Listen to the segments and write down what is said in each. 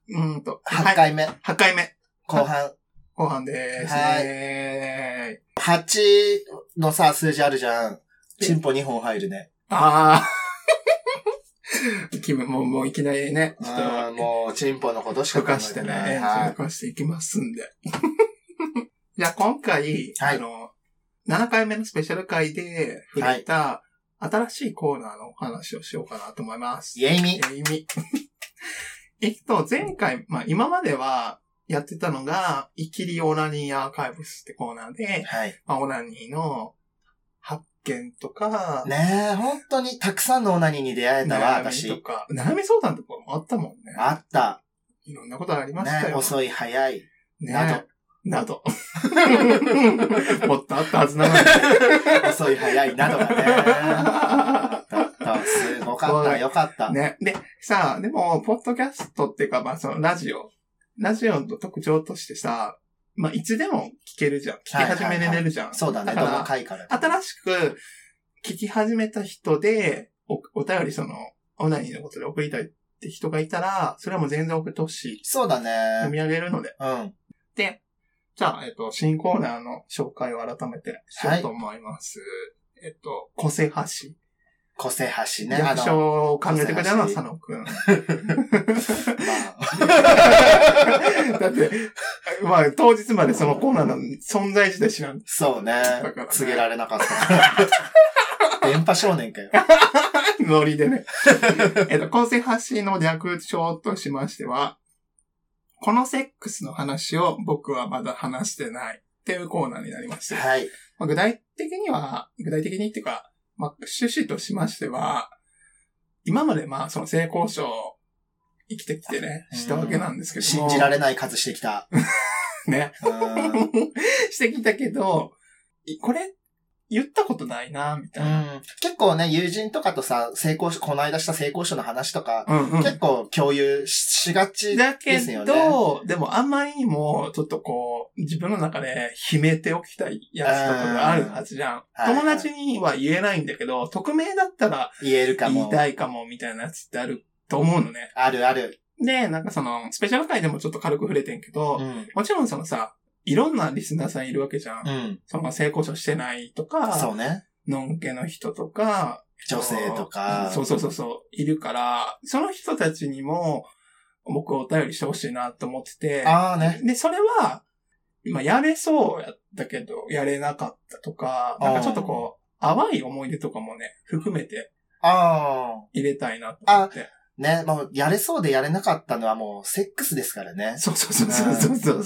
8回目。 8回目。 後半でーすね。 はい。8のさ、数字あるじゃん。チンポ2本入るね。 ああ。もういきなりね。 ちょっともう、チンポのことしか考えてない。はい。動かしていきますんで。じゃあ今回、 はい、 7回目のスペシャル回で触れた、新しいコーナーのお話をしようかなと思います。 イェイミ。 前回、今まではやってたのが、イキリオナニーアーカイブスってコーナーで、 はい。 オナニーの発見とか、 ねえ、本当にたくさんのオナニーに出会えたわ、私。 悩み相談とかもあったもんね。 あった。 いろんなことありましたよ。 ね、遅い、早い。 など。もっとあったはずなのに。 遅い早いなどがね。すごかった、よかった。 ね。で、さあ、でも、ポッドキャストっていうか、そのラジオの特徴としてさ、いつでも聞けるじゃん。聞き始めれるじゃん。 そうだね、どの回から。 新しく聞き始めた人で、お便りオナニーのことで送りたいって人がいたら、それはもう全然送ってほしい。 そうだね。 読み上げるので。 うん。 で、じゃあ、新コーナーの紹介を改めてしようと思います。個性発信。 個性発信ね。 略称を考えてくれたのは佐野くん。だって、当日までそのコーナーの存在自体知らん。 そうね。告げられなかった。電波少年かよ。 ノリでね。個性発信の略称としましては、このセックスの話を僕はまだ話してないっていうコーナーになります。 はい。 具体的にっていうか、趣旨としましては、今までその性交渉を生きてきてね、したわけなんですけども。 信じられない数してきた。 ね。してきたけど、これ、言ったことないな、みたいな。 結構ね、友人とかとさ、この間した性交渉の話とか、結構共有しがちですよね。 だけど、でもあんまりにも、ちょっと自分の中で秘めておきたいやつとかがあるはずじゃん。友達には言えないんだけど、匿名だったら、 言えるかも。 言いたいかも、みたいなやつってあると思うのね。 あるある。 で、スペシャル回でもちょっと軽く触れてんけど、もちろんいろんなリスナーさんいるわけじゃん。性交渉してないとか、 そうね。 のんけの人とか、 女性とか。 そう、いるから、その人たちにも、僕お便りしてほしいなと思ってて。 ああね。 で、それは、やれそうやったけど、やれなかったとか、なんかちょっと淡い思い出とかもね、含めて、入れたいなと思って。 ね、もう、やれそうでやれなかったのはもう、セックスですからね。 そう。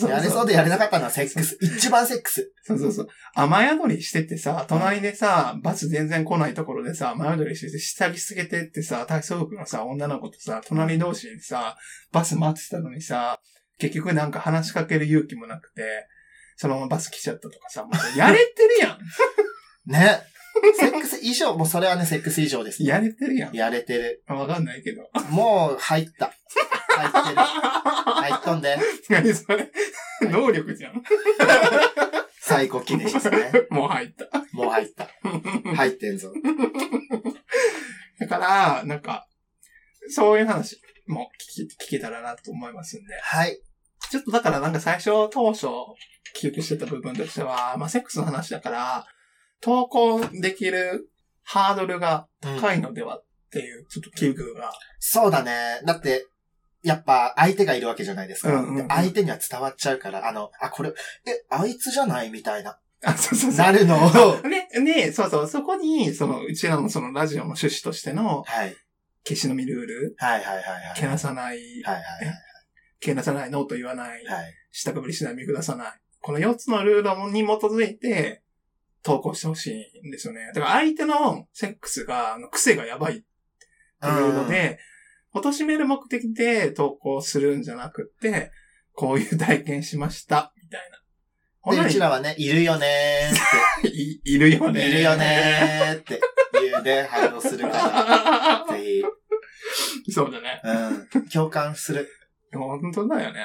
やれそうでやれなかったのはセックス。一番セックス。 そう。雨宿りしててさ、隣でさ、バス全然来ないところでさ、雨宿りしてて、下着すげてってさ、体操服のさ、女の子とさ、隣同士でさ、バス待ってたのにさ、結局なんか話しかける勇気もなくて、そのままバス来ちゃったとかさ、もうやれてるやんね。セックス以上、もうそれはね、セックス以上です、ね。 やれてるやん。 やれてる。 わかんないけど。 もう、入った。入ってる。入っとんで。 何それ能力じゃん。 最高記念ですね。 もう入った。 入ってんぞ。 だから、なんか、そういう話も聞けたらなと思いますんで。 はい。 ちょっとだからなんか当初、記憶してた部分としては、セックスの話だから、投稿できるハードルが高いのではっていう、ちょっと危惧が。 そうだね。だって、やっぱ相手がいるわけじゃないですか。相手には伝わっちゃうから、これ、あいつじゃないみたいな。 そう。 なるのを。 ね、そう、そこに、うちらのラジオの趣旨としての、 はい。 消しのみルール。 はい。 けなさない。けなさない、ノーと言わない。 はい。 下かぶりしない、見下さない。この4つのルールに基づいて、投稿してほしいんですよね。だから相手のセックスが、癖がやばいっていうので、貶める目的で投稿するんじゃなくって、こういう体験しました、みたいな。 で、うちらはね、いるよねーって。 いるよねー。 いるよねーって言うで反応するから、ぜひ。 そうだね。 共感する。 本当だよね。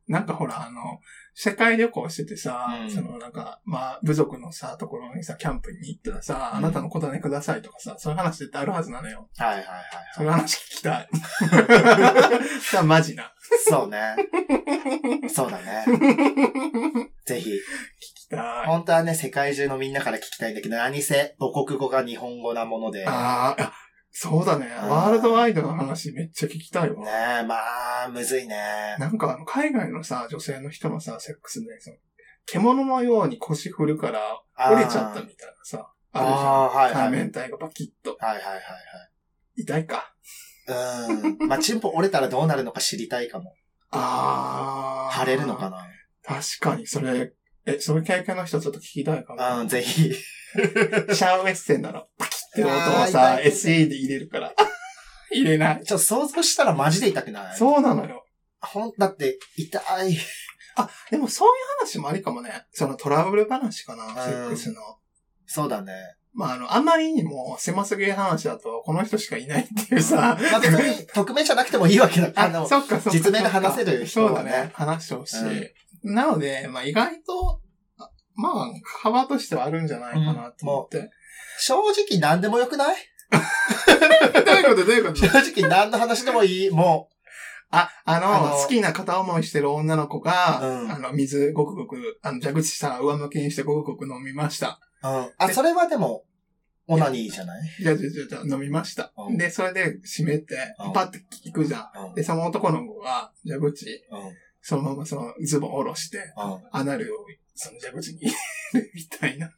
なんかほら、世界旅行しててさ、 うん部族のさ、ところにさ、キャンプに行ったらさ、あなたの小種くださいとかさ、そういう話絶対あるはずなのよ。 はいはいはい。 そういう話聞きたい。さあ、マジな。 そうね。そうだね。ぜひ。 聞きたい。 本当はね、世界中のみんなから聞きたいんだけど、何せ母国語が日本語なもので。 そうだね。ワールドワイドの話めっちゃ聞きたいわ。 ねえ、まあ、むずいね。 なんか海外のさ、女性の人のさ、セックスで、獣のように腰振るから折れちゃったみたいなさ、あるじゃん。 はいはい。 海面体がバキッと。 はいはいはいはい。 痛いか。 まあ、チンポ折れたらどうなるのか知りたいかも。腫れるのかな。 確かに、そういう経験の人ちょっと聞きたいかも。 ぜひ。 シャウエッセンなの。パキって音をさ、SE で入れるから。入れない。 ちょっと想像したらマジで痛くない？ そうなのよ。 だって、痛い。 でもそういう話もありかもね。そのトラブル話かな、セックスの。 そうだね。 まあ、あんまりにも狭すぎる話だと、この人しかいないっていうさ。 まあ別に、匿名じゃなくてもいいわけだから。 そっか。 実名で話せる人はね。 そうだね。話してほしい。なので、まあ意外と、まあ、幅としてはあるんじゃないかなと思って。 正直何でもよくない？ どういうこと正直何の話でもいい、もう。 好きな片思いしてる女の子が、水ごくごく、蛇口さ、上向きにしてごくごく飲みました。 それはでも、オナニーじゃない？ じゃ飲みました。で、それで閉めて、パッて行くじゃん。で、その男の子が、蛇口、そのままそのズボン下ろして、アナルをその蛇口に入れるみたいな。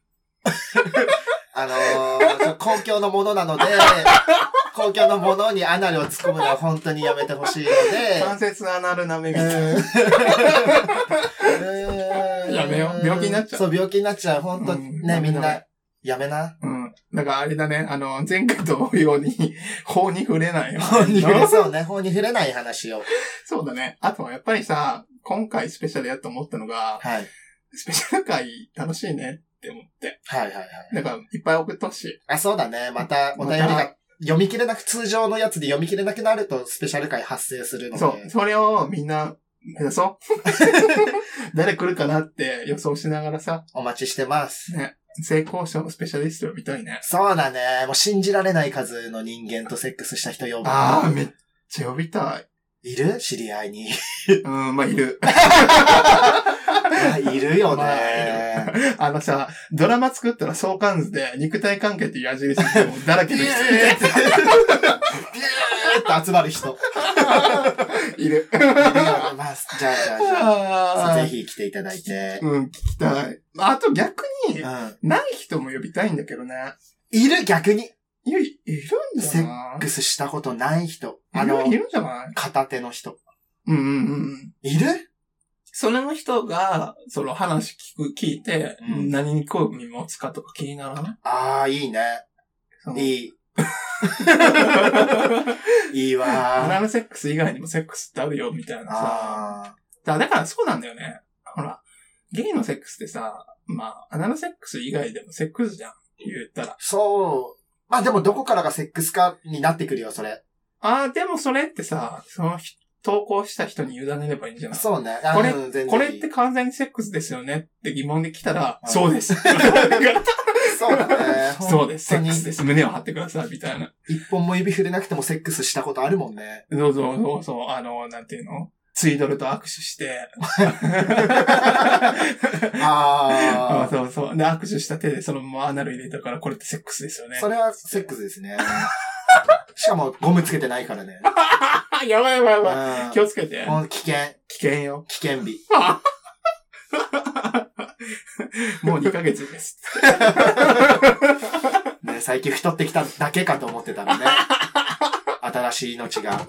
公共のものなので、公共のものにアナルを突っ込むのは本当にやめてほしいので。 関節アナル舐めみたいな。やめよう。病気になっちゃう。 そう、病気になっちゃう。本当ね、みんな、やめな。 だからあれだね、前回と同様に、法に触れないよ。 法に触れそうね。法に触れない話を。 そうだね。あとはやっぱりさ、今回スペシャルやと思ったのが、スペシャル回楽しいねって思って。だからいっぱい送ってほしい。 そうだね。またお便りが読み切れなく、通常のやつで読み切れなくなるとスペシャル回発生するので。 そう。それをみんな、目指そう。誰来るかなって予想しながらさ。 お待ちしてます。 ね。性交渉のスペシャリストを見たいね。 そうだね。もう信じられない数の人間とセックスした人呼ぶ。 めっちゃ呼びたい。 いる？知り合いに。 まあ、いる。 いるよね。 さ、ドラマ作ったら相関図で肉体関係っていう矢印でもだらけでビューって集まる人。 いる。 じゃあ、ぜひ来ていただいて。 聞きたい。あと逆に、ない人も呼びたいんだけどね。 いる？逆に。 いるんじゃない？ セックスしたことない人。 いるんじゃない？ 片手の人。いる？ その人が、その話聞いて、何に興味持つかとか気にならない？ いいね。いい。いいわ。 アナルセックス以外にもセックスってあるよ、みたいなさ。だからそうなんだよね。ほら、ゲイのセックスってさ、まあ、アナルセックス以外でもセックスじゃん。言ったら。 そう。まあでもどこからがセックスかになってくるよ、それ。 でもそれってさ、その投稿した人に委ねればいいんじゃない？ そうね。 これって完全にセックスですよねって疑問で来たら、そうです。 そうだね。 そうです。セックスです。胸を張ってください、みたいな。 一本も指触れなくてもセックスしたことあるもんね。 そう。なんていうの？ツイドルと握手して。そう。で、握手した手でそのままアナル入れたから、これってセックスですよね。 それはセックスですね。しかもゴムつけてないからね。 やばい。気をつけて。 危険よ。危険日。 もう2ヶ月です。 ね、最近太ってきただけかと思ってたのね。新しい命が。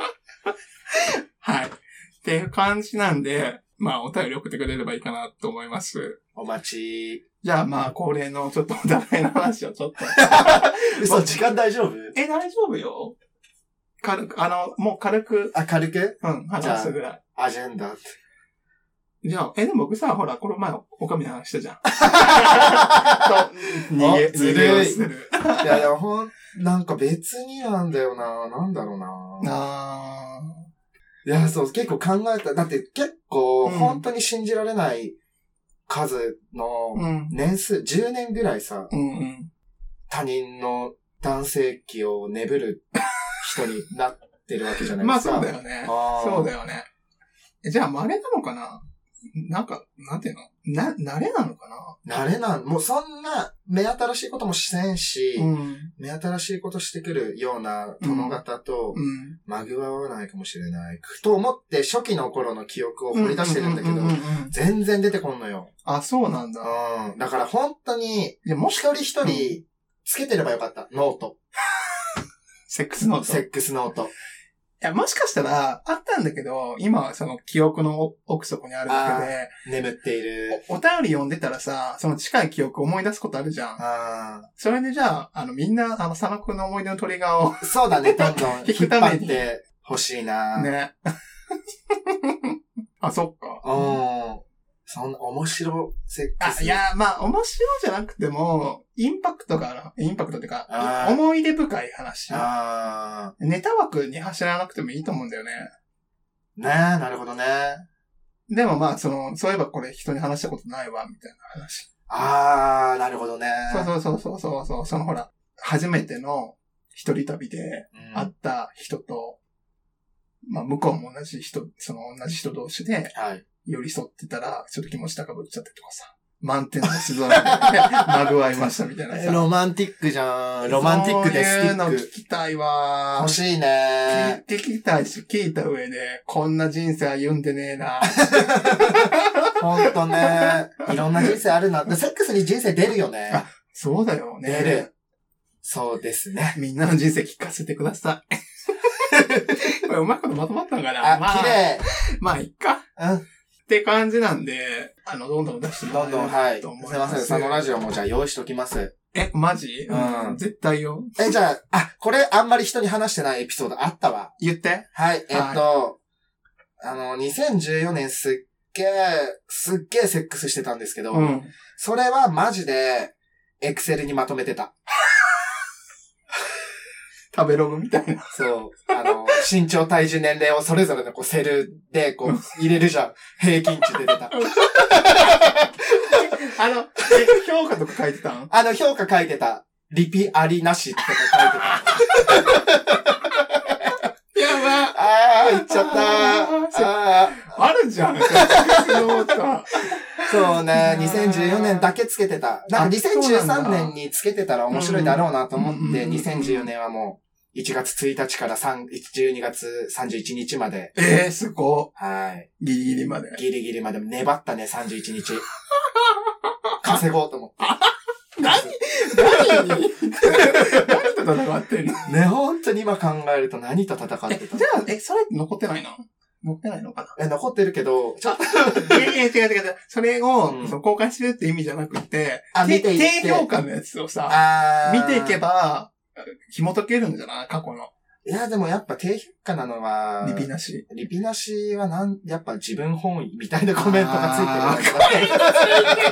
はい。っていう感じなんで、まあお便り送ってくれればいいかなと思います。 お待ち。 じゃあまあ恒例のちょっとお互いの話をちょっと。 嘘、時間大丈夫？ 大丈夫よ。もう軽く。 軽く？ 話すぐらい。 アジェンダって。 じゃあ、でも僕さ、ほら、この前、おかみの話したじゃん。 ずるい。いや、なんか別になんだよな。なんだろうな。 いや、そう、結構考えた。だって結構、 うん本当に信じられない数の年数、10年ぐらいさ、 うんうん。 他人の男性器を眠る人になってるわけじゃないまあですか。 そうだよね。 あーそうだよね。じゃあ、稀なのかな？なんか、なんていうの？慣れなのか慣れなん、もうそんな目新しいこともしせんし、 な？うん。 目新しいことしてくるような殿方とうん。 まぐわわないかもしれない。と思って初期の頃の記憶を掘り出してるんだけど、 うん。 全然出てこんのよ。 あ、そうなんだ。 うん。だから本当に、 いや、もし、 一人一人つけてればよかった。ノート。 セックスノート。 セックスノート。 いや、もしかしたら、あったんだけど、今はその記憶の奥底にあるだけで、 眠っている。 お便り読んでたらさ、その近い記憶思い出すことあるじゃん。 あそれでじゃあ、みんな、佐野くんの思い出のトリガーを、 そうだね、どんどん引引っ張っくためにてほしいな。 ね。あ、そっか。 うん。そんな面白セックあ、 ス。 いや、まあ、面白じゃなくても、インパクトっていうかあ、ー思い出深い話。 あネタ枠に走らなくてもいいと思うんだよね。 ー。ねえ、なるほどね。 でもまあ、そういえばこれ人に話したことないわ、みたいな話。 あー、なるほどね。 そう、そのほら、初めての一人旅でうん会った人と、まあ、向こうも同じ人同士ではい。 寄り添ってたら、ちょっと気持ち高ぶっちゃってとかさ、満点の星空でまぐわいましたみたいなさ。 ロマンティックじゃん。ロマンティックでスティッそういうの聞ク。 きたいわ欲しいね。 聞きたいし、聞いた上で、こんな人生歩んでねえな。 ほんとね。いろんな人生あるな。セックスに人生出るよね。 あそうだよね。 出る。そうですね。 みんなの人生聞かせてください。これうまいことまとまったのかな。 綺麗。 まあ、いっか。 うん。 って感じなんで、どんどん出してもらえどんどん、はい。すいと思います。 ません。佐野ラジオもじゃあ用意しときます。 マジ？ うん絶対よ。 じゃあ、これあんまり人に話してないエピソードあったわ。 言って。 はい。2014年すっげえセックスしてたんですけど、それはマジで、エクセルにまとめてた。 食べログみたいな。 そう。身長、体重、年齢をそれぞれのセルで入れるじゃん。平均値出てた。 評価とか書いてたん？ 評価書いてた。リピありなしとか書いてた。 やば。 言っちゃったあるじゃん。 そうね、2014年だけつけてた。なんか2013年につけてたら面白いだろうなと思って、2014年はもう1月1日から12月31日まで。 すごい。 はい。 ギリギリまで。 ギリギリまで粘ったね、31日。稼ごうと思って。 何と戦ってんのね、本当に今考えると何と戦ってたじゃあ、それ残ってないの？残ってないのかな？ 残ってるけど、ちょっと。 違う。それを、公開するって意味じゃなくて、低評価のやつをさ、見ていけば、紐解けるんじゃない？過去の。 いや、でもやっぱ低評価なのは、 リピなし。 リピなしはやっぱ自分本位みたいなコメントがついてるだけ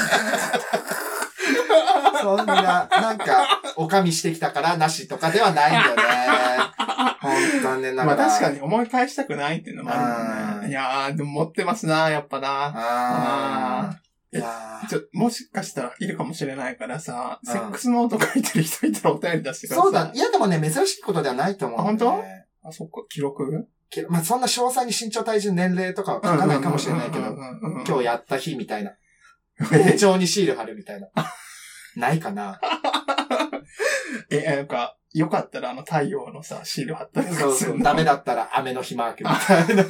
そんな、なんか、おかみしてきたからなしとかではないんだよね。ほんとね、なんか。 まあ確かに思い返したくないっていうのもあるよね。いやー、でも持ってますな、やっぱな。もしかしたらいるかもしれないからさ、セックスノート書いてる人いたらお便り出してください。 そうだ。いやでもね、珍しいことではないと思う、ね。 本当？あ、そっか、記録？ まあそんな詳細に身長体重年齢とかは書かないかもしれないけど、今日やった日みたいな。手帳にシール貼るみたいな。ないかな。 なんか、よかったら太陽のさ、シール貼ったりそうそう。ダメだったら雨の日マークみたいな。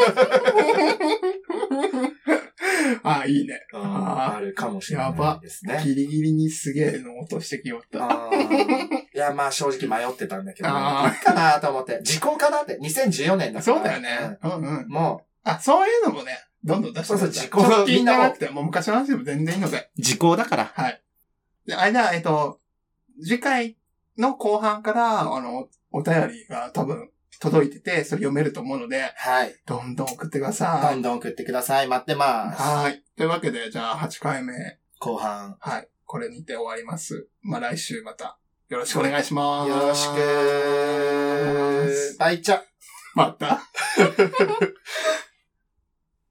いいね。 あるかもしれないですね。 やば。ギリギリにすげえの落としてきよった。 いや、まあ正直迷ってたんだけど、いいかなと思って。時効かなって。2014年だから。 そうだよね。 もう。 そういうのもね、どんどん出してください。 そう、時効。直近じゃなくて、もう昔の話でも全然いいので。 時効だから。 はい。で、次回の後半から、お便りが多分届いてて、それ読めると思うので、 はい。 どんどん送ってください。 どんどん送ってください。待ってます。 はい。というわけで、じゃあ8回目。 後半。 はい。これにて終わります。まあ来週またよろしくお願いします。 よろしく。バイチャ。 また